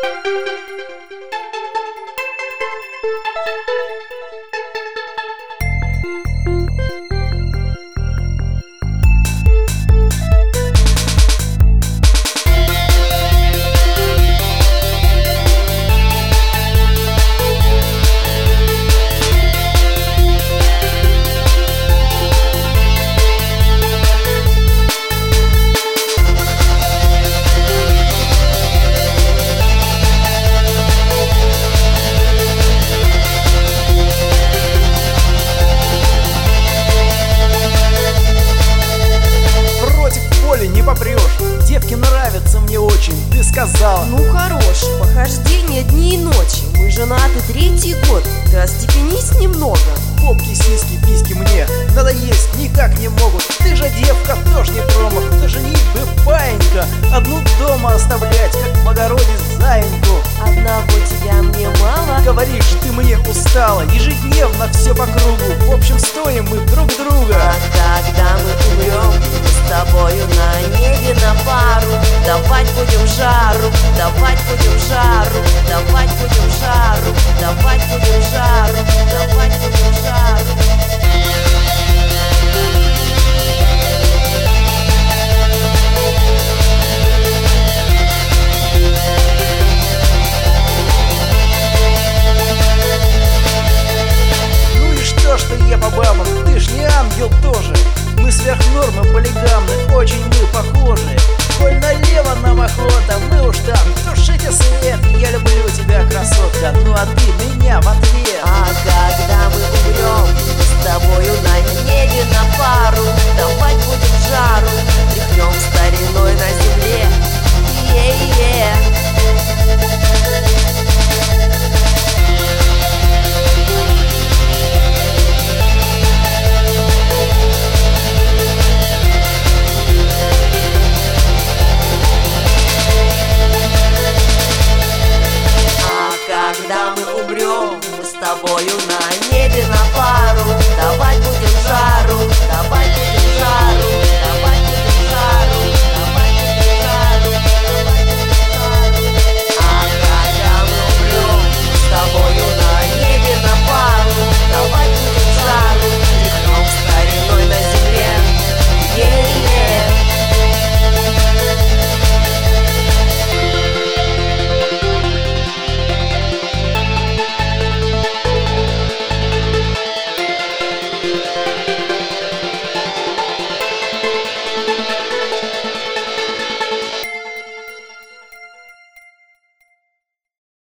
Девки нравятся мне очень, ты сказала. Ну хорош, похождение дни и ночи. Мы женаты 3-й год, ты остепенись немного. Попки, сиськи, письки мне надо есть, никак не могут. Ты же девка, тоже не промах. Ты женить бы, паинька, одну дома оставлять, как Богородиц заиньку. Одного тебя мне мало. Говоришь, ты мне устала, ежедневно все по кругу. В общем, стоим мы друг друга. А когда мы умрем, мы с тобою на небе на пару. Давать будем жару, давать будем жару, давать будем жару, давать будем жару, давать будем жару.